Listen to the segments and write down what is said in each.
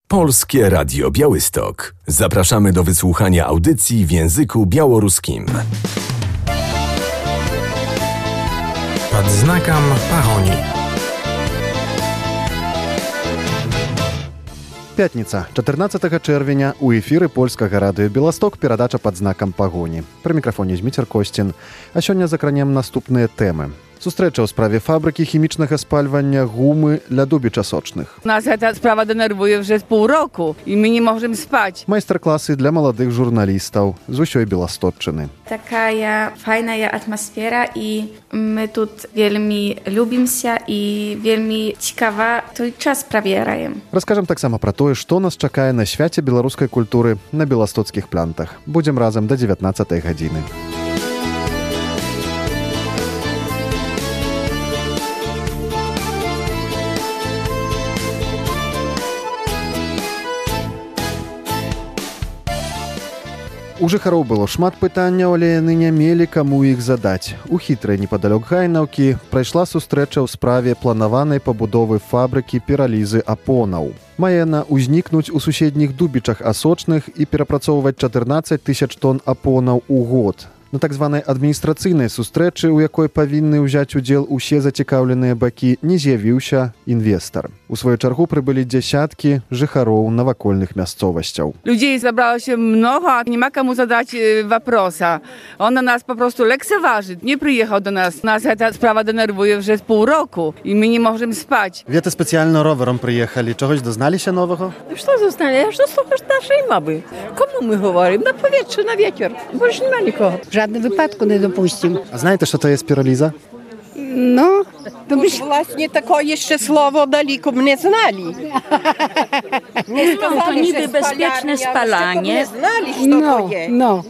Polskie Radio Białystok. Zapraszamy do wysłuchania audycji w języku białoruskim. Pod znakiem Pahoni. Пятница, 14 чэрвеня, у эфіры польскага радыё «Беласток» перадача «Пад знакам пагоні». Пры мікрафоне Зміцер Косцін. А сёння закранем наступныя тэмы. Сустрэча ў справе фабрыкі хімічнага спальвання гумы для дубіча сочных. Nas ta sprawa denerwuje już pół roku i my nie możemy spać. Майстар-класы для маладых журналістаў з усёй Беласточчыны. Такая файная атмосфера і ми тут вельмі любімся і вельмі цікава той час правяраем. Раскажам таксама пра тое, што нас чакае на свяце беларускай культуры на беластоцкіх плантах. Будзем разам да 19 гадзіны. У жыхароў было шмат пытанняў, але яны не мелі каму іх задаць. У хітрай непадалёк Гайнаўкі прайшла сустрэча ў справе планаванай пабудовы фабрыкі піралізы апонаў. Мае яна ўзнікнуць у суседніх дубічах асочных і перапрацоўваць 14 тысяч тонн апонаў у год. На так званай адміністрацыйнай сустрэчы, у якой павінны ўзяць удзел усе зацікаўленыя бакі, не з'явіўся інвестар. У сваю чаргу прыбылі дзясяткі жыхароў навакольных мясцовасцяў. Людей zabrało się mnogo, a nie ma komu zadać вопроса. On na nas po prostu lekceważy. Nie przyjechał do nas. Nas ta sprawa denerwuje już pół roku i my nie możemy spać. Wiety specjalno rowerem przyjechali. Czegoś doznaliście nowego? Что дознали? Что слухаешь нашей мамы? Кому мы говорим? На повітря, на ветер. Больше нема нікого. W żadnym wypadku nie dopuścimy. A знаєте, що to jest piraliza? No, to byś... Właśnie takie jeszcze słowo daleko mnie znali. To niby bezpieczne spalanie. Znali, що то є. No.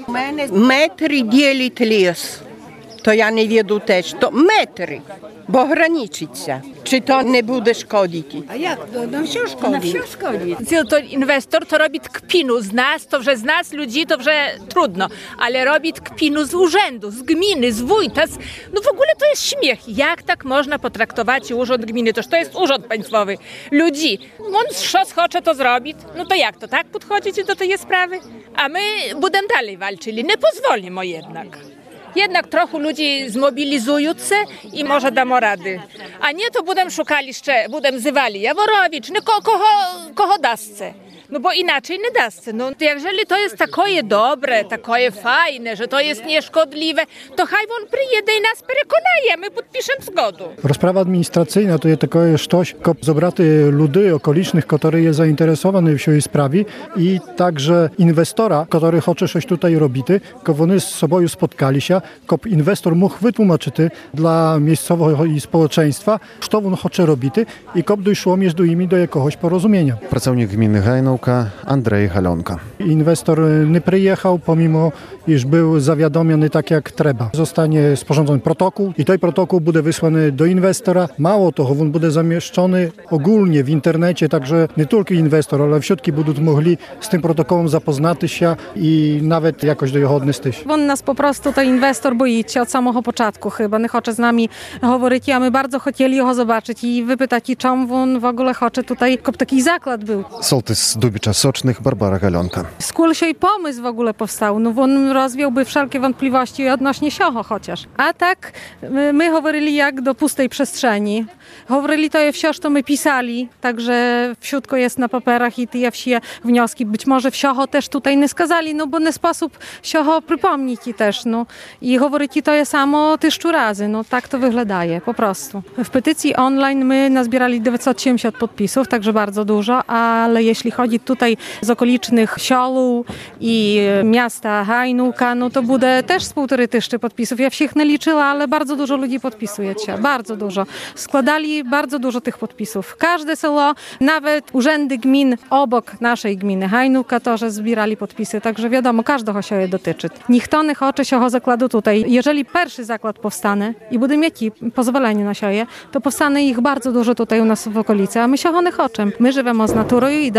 Метри ділить ліс. То я не веду теж. То метри. Bo graniczyться. Czy to nie będzie szkodzić? A jak? No все szkodzi. Все szkodzi. To inwestor to robi kpinu z nas, to że z nas ludzi, to że trudno, ale robi kpinu z urzędu, z gminy, z wójta. No w ogóle to jest śmiech. Jak tak można potraktować urząd gminy? To jest urząd państwowy. Ludzi. On co chce to zrobić? No to jak to tak podchodzicie do tej sprawy? A my będziemy dalej walczyli. Nie pozwolimy jednak. Jednak trochę ludzi zmobilizują się i może damy rady. A nie to będą szukali jeszcze, będą zywali Jaworowicz, no kogo dasce. No bo inaczej nie dasce. No jeżeli to jest takie dobre, takie fajne, że to jest nieszkodliwe, to haj on przyjedzie i nas przekonaje, my podpiszemy zgodę. Rozprawa administracyjna to jest takie coś, kop zobraty ludy okolicznych, który jest zainteresowany w tej sprawie i także inwestora, który chce coś tutaj robić, kop oni z sobą spotkali się, kop inwestor mógł wytłumaczyć dla miejscowego i społeczeństwa, co on chce robić i kop doszło między nimi do jakiegoś porozumienia. Pracownik gminy Gajnów Andrzej Halonka. Inwestor nie przyjechał, pomimo iż był zawiadomiony tak jak trzeba. Zostanie sporządzony protokół i ten protokół będzie wysłany do inwestora. Mało tego, on będzie zamieszczony ogólnie w internecie, także nie tylko inwestor, ale wszystkie będą mogli z tym protokołem zapoznać się i nawet jakoś do jego odnieść. On nas po prostu, to inwestor boi się od samego początku chyba. Nie chce z nami mówić, a my bardzo chcieli go zobaczyć i wypytać, czemu on w ogóle chce tutaj, kop taki zakład był. Sołtys Dubicza Socznych Barbara Galonka. Skąd się i pomysł w ogóle powstał? No on rozwiałby wszelkie wątpliwości odnośnie siocho chociaż. A tak my mówili jak do pustej przestrzeni. Mówili to je wsiąż, to my pisali, także wszystko jest na papierach i te wsie wnioski. Być może wsiocho też tutaj nie skazali, no bo nie sposób siocho przypomnieć też, no. I mówili to je samo tyszczu razy, no tak to wyglądaje, po prostu. W petycji online my nazbierali 970 podpisów, także bardzo dużo, ale jeśli chodzi tutaj z okolicznych siolów i miasta Hajnówka, no to będzie też z 1,5 tysiąca podpisów. Ja wszystkich nie liczyła, ale bardzo dużo ludzi podpisuje się, bardzo dużo. Składali bardzo dużo tych podpisów. Każde selo, nawet urzędy gmin obok naszej gminy Hajnówka też zbierali podpisy, także wiadomo, każdego się je dotyczy. Nikt nie chce się zakładu tutaj. Jeżeli pierwszy zakład powstanie i będzie mieć pozwolenie na siebie, to powstanie ich bardzo dużo tutaj u nas w okolicy, a my się nie chcemy. My żyjemy z naturą i dalej z jej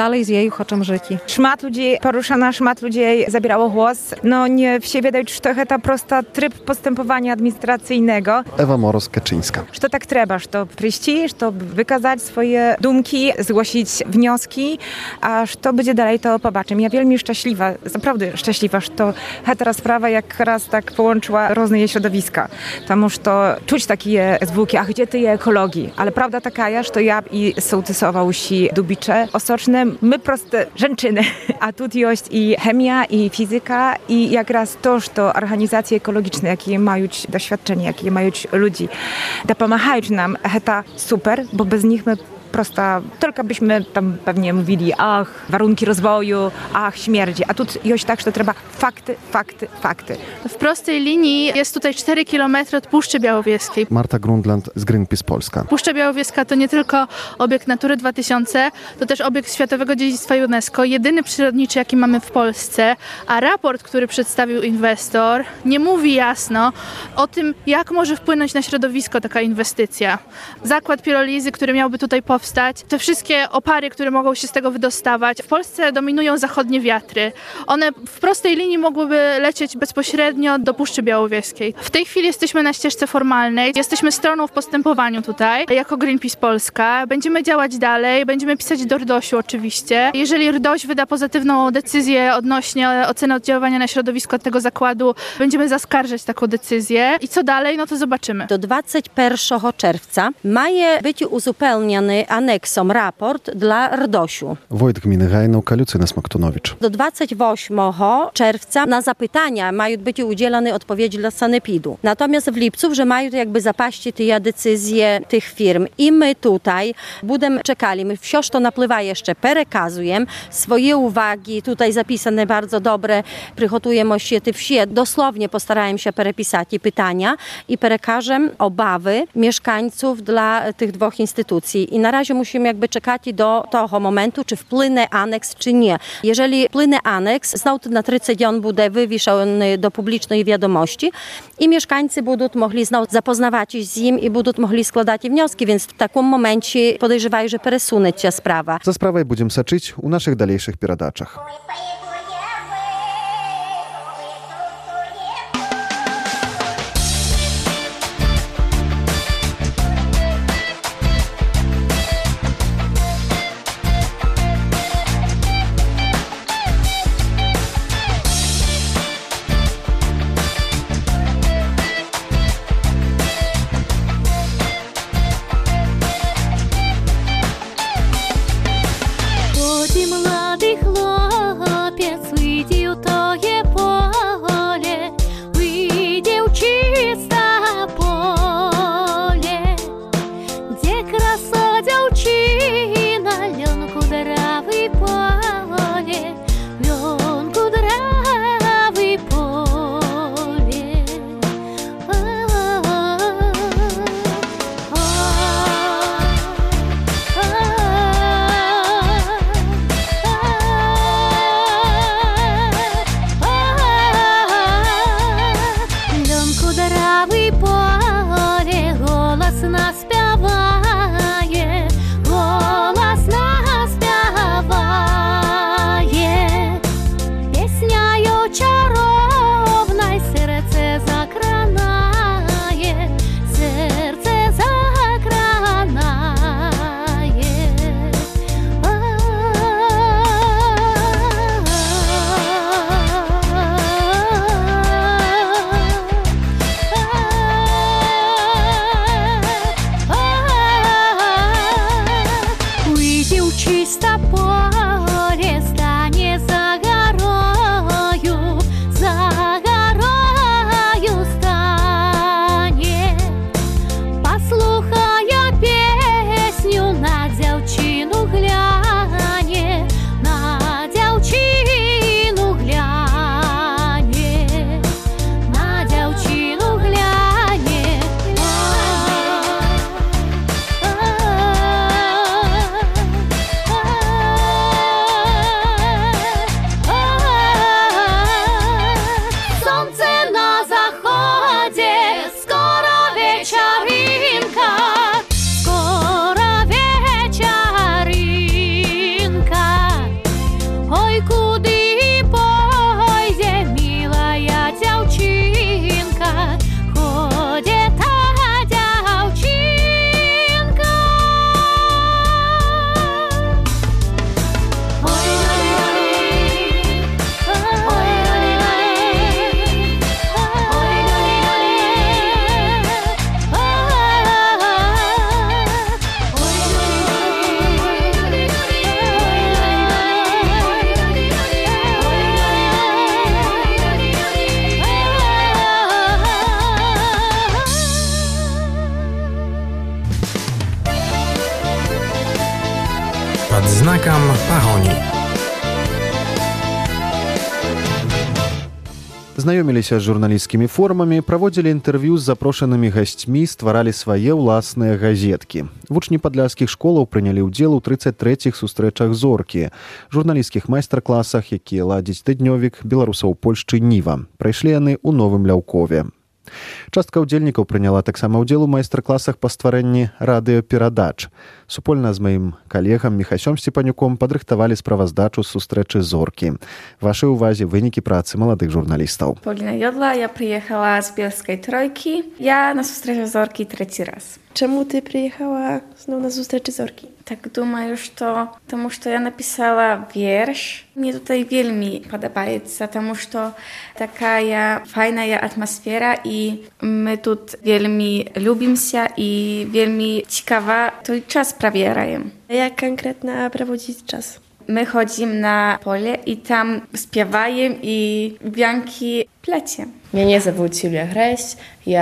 i chcą żyć. Шмат людей порушено, шмат людей забирало głos. No nie все ведают, что это просто трип постępowania административного. Ewa Moros-Kaczyńska. Что так треба, чтобы прийти, чтобы wyказać swoje думки, zgłosić wnioski, a co będzie dalej, to zobaczymy. Ja wielmi szczęśliwa, naprawdę szczęśliwa, że ta sprawa jak raz tak połączyła różne środowiska. Потому что czuć takie zwłoki, a gdzie ty je ekologii? Ale prawda taka, że to ja i sołtysował się dubicze osoczne, my proste żeńczyny. A tu jest i chemia, i fizyka, i jak raz to, że to organizacje ekologiczne, jakie mają doświadczenie, jakie mają ludzi, pomagają nam, to super, bo bez nich my prosto, tylko byśmy tam pewnie mówili, ach, warunki rozwoju, ach, śmierdzi. A tu jest tak, że trzeba fakty. W prostej linii jest tutaj 4 km od Puszczy Białowieskiej. Marta Grundland z Greenpeace Polska. Puszcza Białowieska to nie tylko obiekt Natury 2000, to też obiekt Światowego Dziedzictwa UNESCO, jedyny przyrodniczy, jaki mamy w Polsce, a raport, który przedstawił inwestor, nie mówi jasno o tym, jak może wpłynąć na środowisko taka inwestycja. Zakład pirolizy, który miałby tutaj powstać, te wszystkie opary, które mogą się z tego wydostawać. W Polsce dominują zachodnie wiatry. One w prostej linii mogłyby lecieć bezpośrednio do Puszczy Białowieskiej. W tej chwili jesteśmy na ścieżce formalnej, jesteśmy stroną w postępowaniu tutaj, jako Greenpeace Polska. Będziemy działać dalej, będziemy pisać do RDOŚ-u oczywiście. Jeżeli RDOŚ wyda pozytywną decyzję odnośnie oceny oddziaływania na środowisko tego zakładu, będziemy zaskarżać taką decyzję. I co dalej? No to zobaczymy. Do 21 czerwca ma być uzupełniony aneksом raport dla RDOŚ-u. Wójt gminy Gajnówka Lucyna Smoktunowicz. Do 28 czerwca na zapytania mają być udzielone odpowiedzi dla sanepidu. Natomiast w lipcu, że mają jakby zapaść te decyzje tych firm. I my tutaj będziemy czekali. My wciąż to napływa jeszcze, przekazujemy swoje uwagi, tutaj zapisane bardzo dobre, przygotujemy się te wsie. Dosłownie postarałem się przepisać pytania i przekażę obawy mieszkańców dla tych dwóch instytucji. I na razie musimy jakby czekać do tego momentu, czy wpłynie aneks, czy nie. Jeżeli wpłynie aneks, znowu na 30 dni będzie wywieszony do publicznej wiadomości i mieszkańcy będą mogli znowu zapoznawać się z nim i będą mogli składać wnioski, więc w takim momencie podejrzewają, że przesunie się sprawa. Za sprawę będziemy saczyć u naszych dalejszych piradaczach. Молодий хлопець Знаёміліся з журналісцкімі формамі, праводзілі інтэрв'ю з запрошанымі гасцьмі, стваралі свае ўласныя газеткі. Вучні падляшскіх школаў прынялі ўдзел у 33-х сустрэчах «Зоркі», журналісцкіх майстар-класах, якія ладзіць тыднёвік беларусаў Польшчы «Ніва». Прайшлі яны ў Новым Ляўкове. Частка ўдзельнікаў прыняла таксама ўдзел у майстар-класах па стварэнні радыёперадач. Супольна з маім калегам Міхасём Сцепанюком падрыхтавалі справаздачу з сустрэчы «Зоркі». Вашай увазе вынікі працы маладых журналістаў. Поліна Йодла, я приїхала з Bielskiej Trojki. Я на зустрічі «Зорки» третій раз. Czemu ty przyjechała znowu na zустрічі Зорки? Tak думаю, что потому что я написала вірш. Мне tutaj wielmi подобается, потому что такая файная атмосфера, и мы тут wielmi любимся, и wielmi ciekawa той час провіраємо. Jak konkretnie prowadzić czas? My chodzimy na pole i tam śpiewajem i wianki plecie. Mnie zовут Юлія Гресь,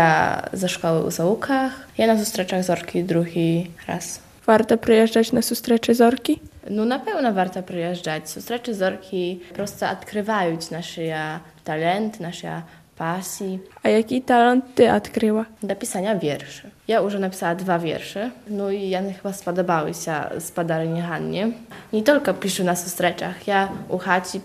я за школою у Зауках. Я на зустрічах Зорки другий раз. Warto przyjeżdżać na zустрічі Зорки? No na pewno warto przyjeżdżać. Zustreczy Зорки просто odkrywają nasze talent, nasze pasji. A jaki talent ty odkryła? Do pisania wierszy. Ja już napisała 2 wiersze, no i one chyba spodobały się spadarni Hannie. Nie tylko piszę na zustreczach, ja u chaci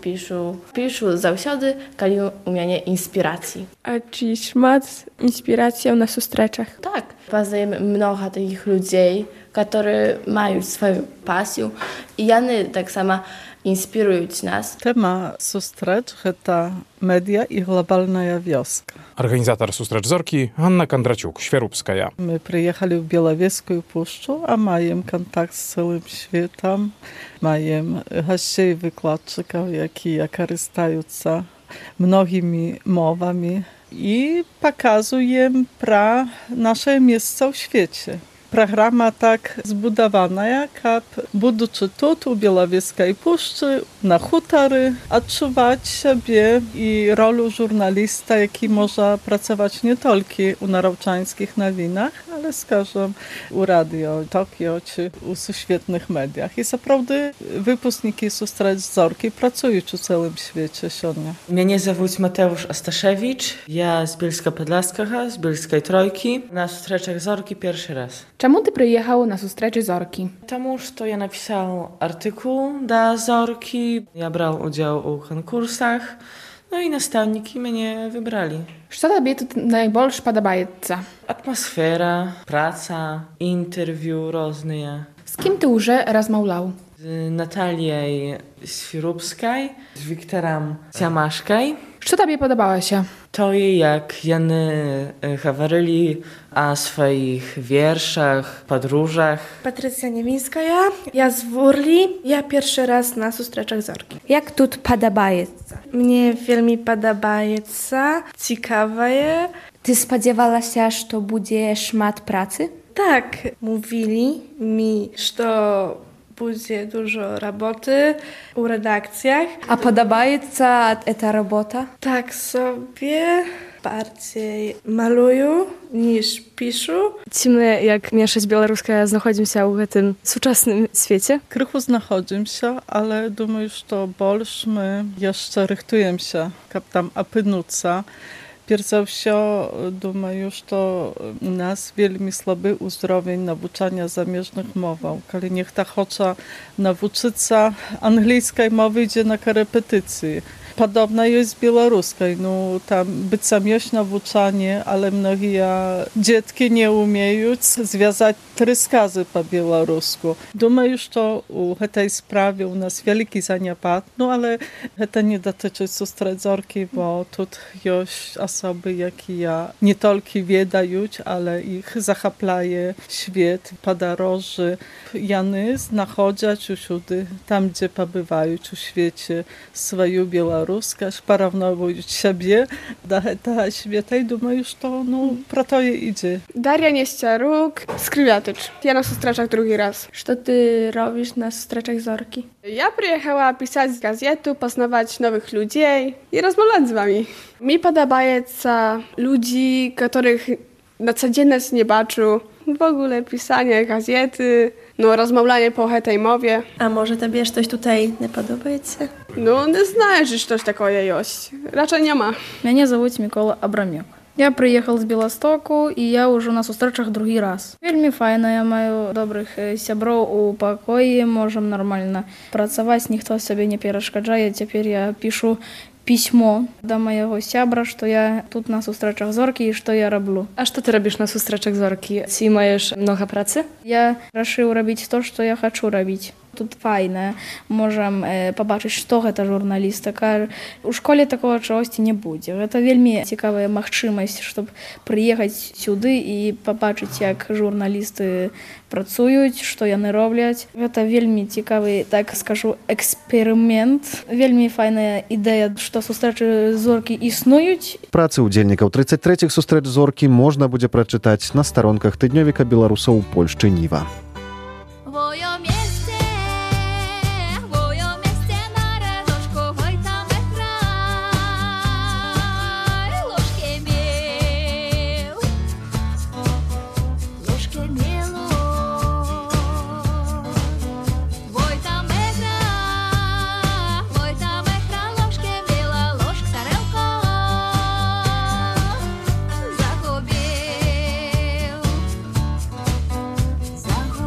piszę zawsiody, kiedy u mnie inspiracji. A czy szmat inspiracją na zustreczach? Tak, poznajemy mnogo takich ludzi, którzy mają swoją pasję i one tak samo inspirują nas. Tema zustrecz to media i globalna wioska. Organizator Sustrecz Зорки Anna Kondraciuk, Świerupskaja. My przyjechali w Bielawieską Puszczu, a mają kontakt z całym światem. Mają gości wykładczyków, які korzystający mnogimi mowami i pokazują pra nasze miejsce w świecie. Програма так збудована, як будучи тут, у Біловіській Пущі, на хуторі, відчувати себе і роль журналіста, який може працювати не тільки у навчальних новинах, але, скажімо, у радіо Токіо чи у світових медіях. І, справді, випускники Зустріч Зорки працюють у цілому світі сьогодні. Mnie zовут Mateusz Astaszewicz, ja z Bielska Podlaskiego, z Bielskiej Trojki, na Zusтрічах Зорки pierwszy raz. Czemu ty przyjechał na zustreczy Зорки? Потому что я написал артикул до Зорки, я брал udział u konkursach, no i nastawniki mnie wybrali. Co tobie tu najbardziej podobaється? Atmosfera, praca, interwiu różne. Z kim ty już rozmawiał? Z Natalią Świerupską, z Wiktorem Siamaszką. Co tobie podobało się? To jak jany говорили o swoich wierszach, podróżach. Patrycja Niewińska, ja z Wurli, ja pierwszy raz na zустрічах Зорки. Jak tu podobaється? Mnie wielmi podobaється, ciekawe. Ty spodziewałaś się, że będzie szmat pracy? Tak, mówili mi, że będzie dużo roboty u redakcjach. A podobaється ta robota? Tak sobie bardziej maluję niż piszę. My, jak mniejszość białoruska, znajdujemy się w tym współczesnym świecie. Krychu znajdujemy się, ale думаю, że больше my jeszcze rychtujemy się, jak tam opynuться. Перш за все, думаю, що у нас вельми слабий узровень навчання заміжних мов. Коли ніхто хоче навчитися англійської мови, йде на корепетиції. Podobna jest z białoruską. No, tam być sam jest nauczanie, ale mnogie dzieci nie umieją związać 3 skazy po białorusku. Думаю, że u tej sprawie u nas wielki zaniepad, no ale to nie dotyczy Zustrecz Зорки, bo tu jest osoby, jakie nie tylko wiedają, ale ich zachaplaje świat, podróży. Jany znachodzą wszędzie, tam gdzie pobywają w świecie, swoją Białoruś. Порівнюють себе до того світу, і думаю, що про то і йде. Daria Nieściaruk, Skrywiatycz. Ja na zустрічах drugi raz. Co ty robisz na zустрічach Зорки? Ja przyjechała pisać z gazetu, poznawać nowych ludzi i rozmawiać z wami. Mi podobaється ludzi, których na codzienność nie baczą. W ogóle pisanie gazety, No, rozmawianie po tej mowie. A może tobie coś tutaj nie podoba się? No, nie знаешь, że coś takiego jest. Raczej nie ma. Меня зовут Микола Абрамюк. Я приехал з Беластоку, і я ўжо на сустрэчах другі раз. Вельмі файна, я маю добрых сяброў у пакоі, можам нармальна працаваць, ніхто сабе не перашкаджае. Цяпер я пішу пісьмо да майго сябра, што я тут на сустрэчах зоркі і што я раблю. А што ты робіш на сустрэчах зоркі? Ці маеш многа працы? Я рашыў рабіць то, што я хачу рабіць. Тут файна, можам пабачыць, што гэта журналістыка. У школе такого чагосьці не будзе. Гэта вельмі цікавая магчымасць, щоб прыехаць сюды і пабачыць, як журналісты працуюць, што яны робляць. Гэта вельмі цікавы, так скажу, эксперымент. Вельмі файная ідэя, што сустрэчы зоркі існуюць. Працы ўдзельнікаў 33-х сустрэч зоркі можна будзе прачытаць на старонках тыднёвіка беларусаў у Польшчы Ніва. Загубив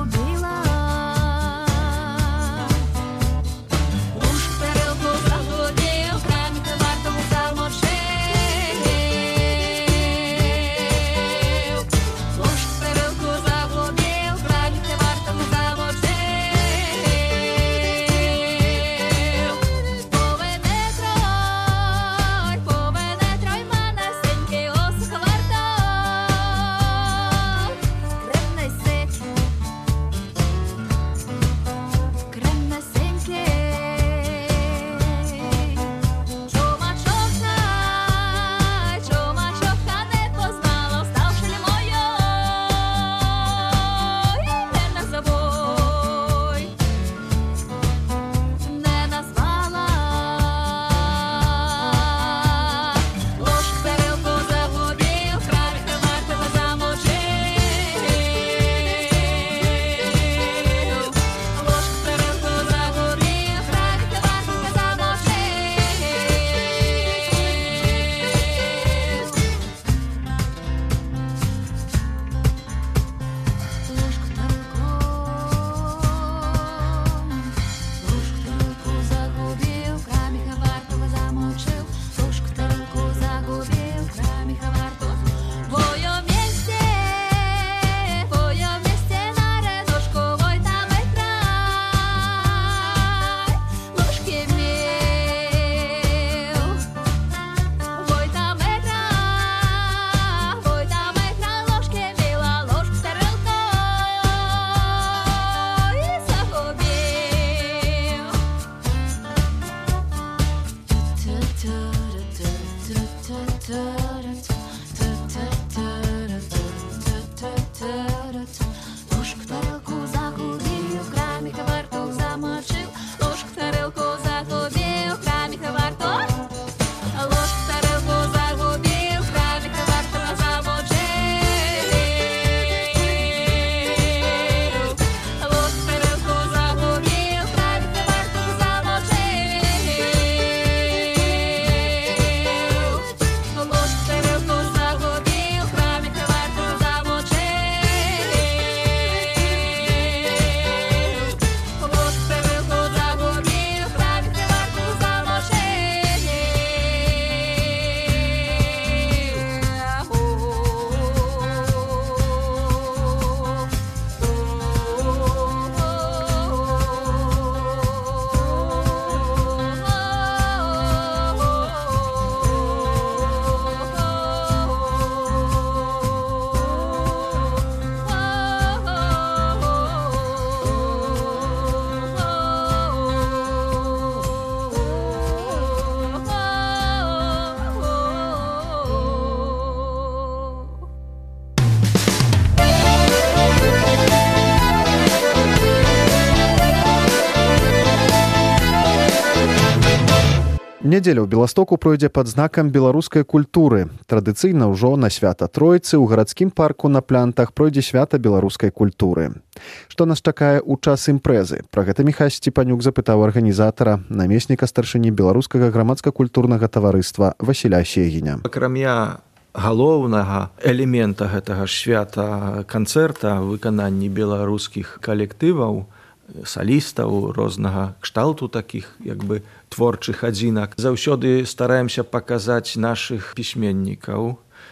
Нядзеля ў Беластоку пройдзе пад знакам беларускай культуры. Традыцыйна ўжо на свята Тройцы ў гарадскім парку на Плянтах пройдзе свята беларускай культуры. Што нас чакае ў час імпрэзы? Пра гэта Міхась Сцепанюк запытаў арганізатара, намесніка старшыні беларускага грамадска-культурнага таварыства Васіля Сегіня. Акрамя галоўнага элемента гэтага ж свята канцэрта выкананні беларускіх калектываў, салістаў рознага кшталту такіх творчых адзінак. Заўсёды стараемся паказаць нашых пісьменнікаў,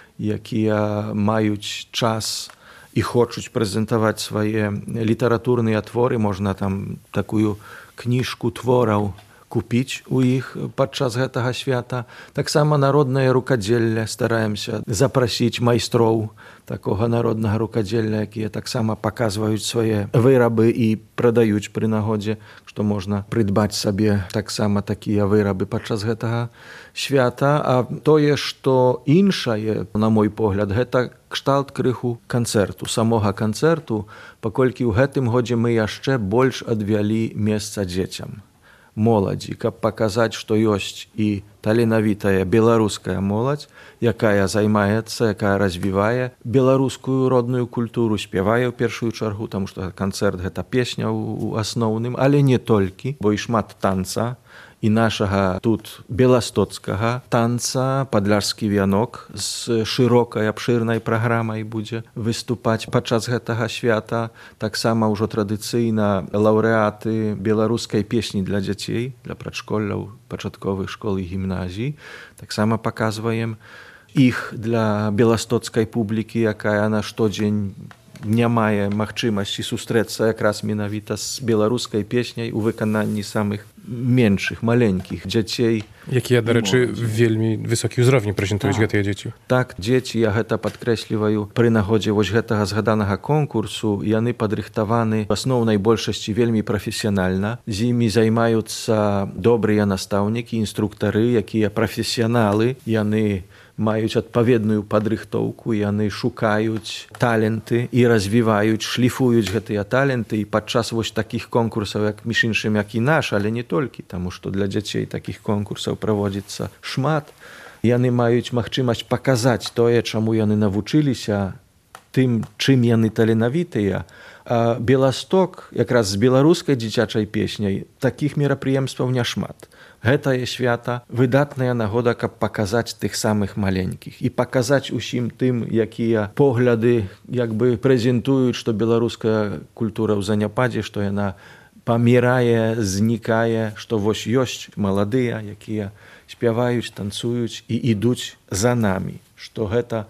якія маюць час і хочуць прэзентаваць свае літаратурныя творы. Можна там такую кніжку твораў купіць у іх падчас гэтага свята. Таксама народнае рукадзелле стараемся запрасіць майстроў такога народнага рукадзелля, якія таксама паказваюць свае вырабы і прадаюць пры нагодзе, што можна прыдбаць сабе таксама такія вырабы падчас гэтага свята. А тое, што іншае, на мой погляд, гэта кшталт крыху канцэрту, самога канцэрту, паколькі ў гэтым годзе мы яшчэ больш адвялі месца дзецям, моладзі, каб паказаць, што ёсць і таленавітая беларуская моладзь, якая займаецца, якая развівае беларускую родную культуру, спявае ў першую чаргу, таму што канцэрт гэта песня ў асноўным, але не толькі, бо і шмат танца, і нашага тут беластоцкага танца, падляшскі вянок з шырокай абшырнай праграмай будзе выступаць падчас гэтага свята. Таксама ўжо традыцыйна лаўрэаты беларускай песні для дзяцей, для прадшколляў, пачатковых школ і гімназій. Таксама паказваем іх для беластоцкай публікі, якая на штодзень не мае магчымасці сустрэцца якраз менавіта з беларускай песняй у выкананні самых меншых, маленькіх дзяцей. Якія, дарэчы, вельмі высокі ўзровень прэзентуюць гэтыя дзеці. Так, дзеці, я гэта падкрэсліваю, пры нагодзе вось гэтага згаданага конкурсу, яны падрыхтаваны в асноўнай большасці вельмі прафесіянальна. З імі займаюцца добрыя настаўнікі, інструктары, якія прафесіяналы, яны маюць адпаведную падрыхтоўку, яны шукаюць таленты і развіваюць, шліфуюць гэтыя таленты. І падчас вось такіх конкурсаў, як між іншым, як і наш, але не толькі, таму што для дзяцей такіх конкурсаў праводзіцца шмат. Яны маюць магчымасць паказаць тое, чаму яны навучыліся, тым, чым яны таленавітыя. А Беласток, якраз з беларускай дзіцячай песняй, такіх мерапрыемстваў няшмат. Гэтае свята выдатная нагода, каб паказаць тых самых маленькіх і паказаць усім тым, якія погляды прэзентуюць, што беларуская культура ў заняпадзе, што яна памірае, знікае, што вось ёсць маладыя, якія спяваюць, танцуюць і ідуць за намі, што гэта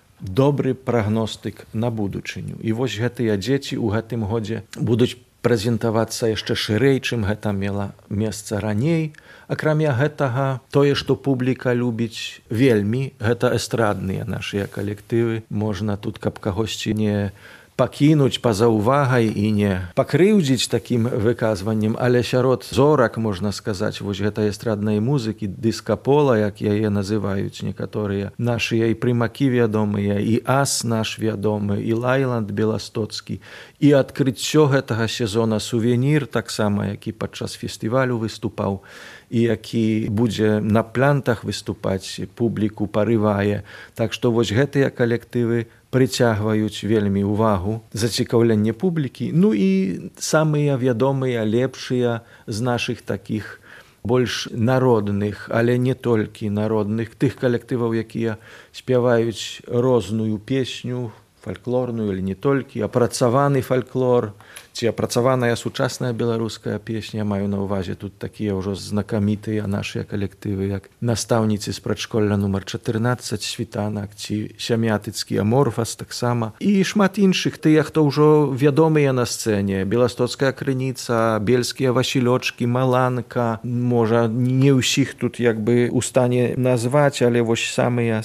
добры прагностык на будучыню. І вось гэтыя дзеці ў гэтым годзе будуць прэзентавацца яшчэ шырэй, чым гэта мела месца раней. Акрамя гэтага, тое, што публіка любіць вельмі, гэта эстрадныя нашыя калектывы. Можна тут, каб кагосьці не пакінуць па-за ўвагай і не пакрыўдзіць такім выказваннем, але сярод зорак, можна сказаць, вось гэтай эстраднай музыкі, дыска-пола, як яе называюць некаторыя нашыя і прымакі вядомыя, і ас наш вядомы, і лайланд беластоцкі, і адкрыццё гэтага сезона сувенір, таксама, які падчас фестывалю выступаў, і які будзе на Плянтах выступаць, публіку парывае. Так што вось гэтыя калектывы прыцягваюць вельмі ўвагу, зацікаўленне публікі. Ну і самыя вядомыя, лепшыя з нашых такіх больш народных, але не толькі народных, тых калектываў, якія спяваюць розную песню, фальклорную, але не толькі, апрацаваны фальклор, ці апрацаваная сучасная беларуская песня. Маю на ўвазе тут такія ўжо знакамітыя нашыя калектывы, як настаўніцы з прадшколля нумар 14, світанак, ці сямятыцкі аморфас таксама. І шмат іншых, тыя, хто ўжо вядомыя на сцэне. Беластоцкая крыніца, бельскія васілёчкі, маланка. Можа, не ўсіх тут у стане назваць, але вось самыя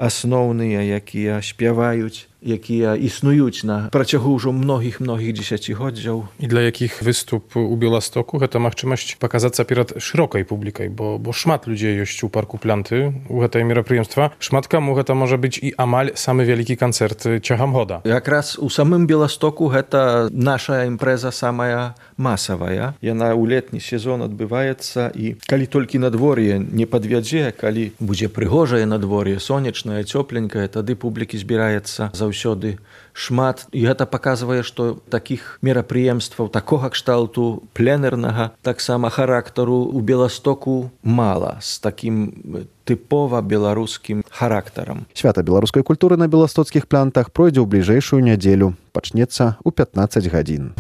асноўныя, якія спяваюць, якія існуюць на працягу ўжо многіх-многіх дзесяцігоддзяў przychodził. I dla jakich wystуп у Беластоку гэта магчымасць паказацца перад шырокай публікай, бо шмат людзей ёсць у парку Плянты у гэтае мерапрыемства. Шмат каму гэта можа быць і амаль самы вялікі канцэрт цягам года. Якраз у самым Беластоку гэта наша імпрэза самая масавая. Яна ў летні сезон адбываецца, і калі толькі надвор'е не падвядзе, калі будзе прыгожае надвор'е, сонечнае, цёпленькае, тады публікі збіраецца заўсёды шмат. І гэта паказвае, што такіх мерапрыемстваў такога кшталту пленэрнага таксама характару у Беластоку мала, з такім тыпова беларускім характарам. Свята беларускай культуры на беластоцкіх плянтах пройдзе ў бліжэйшую нядзелю. Пачнецца ў 15 гадзін.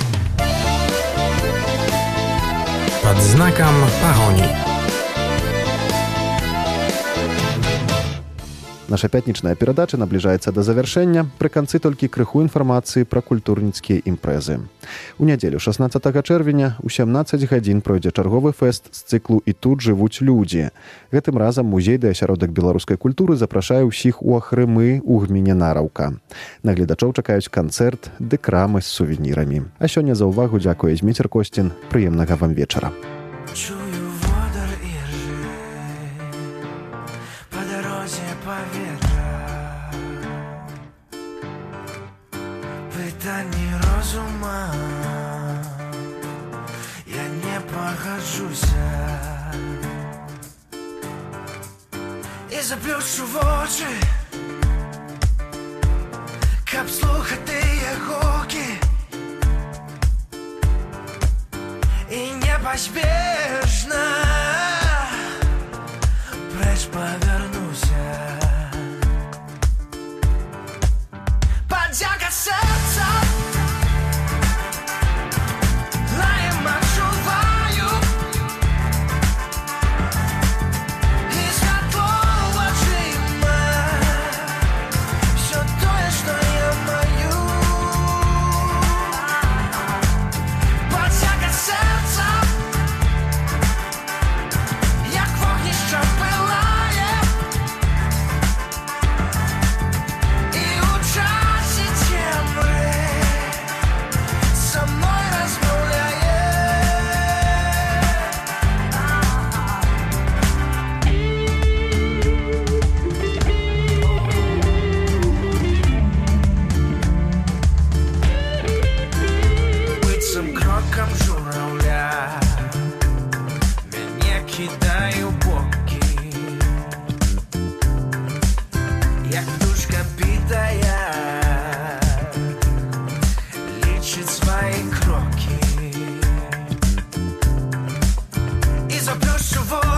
Под знаком пагоні. Наша пятнічная перадача набліжаецца да завяршэння. Пры канцы толькі крыху інфармацыі пра культурніцкія імпрэзы. У нядзелю 16 чэрвеня у 17 гадзін пройдзе чарговы фэст з цыклу «І тут жывуць людзі». Гэтым разам музей ды асяродак беларускай культуры запрашае ўсіх у Ахрымы ў гміне Нараўка. На гледачоў чакаюць канцэрт ды крамы з сувенірамі. А сёння за ўвагу дзякуе Зміцер Косцін. Прыемнага вам вечара. Pytanie rozuma, ja nie погоджуся і заплющу в очі, каб слухати гуки і непозбежно прэч повернуся. Подяка сердца лаем отчуваю, и світло очима все то, что я маю. Подяка сердца, як вогнище пилає, і у часі со мной розмовляє. Бицем кроком журавля мене кидає в боки, як птушка битая лічить свої кроки і заплющу в